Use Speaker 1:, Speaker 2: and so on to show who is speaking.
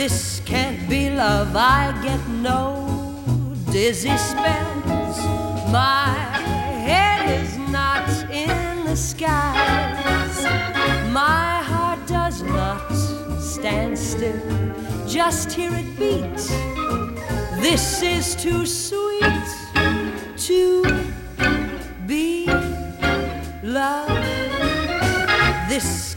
Speaker 1: This can't be love, I get no dizzy spells. My head is not in the skies. My heart does not stand still, just hear it beat. This is too sweet to be loved. This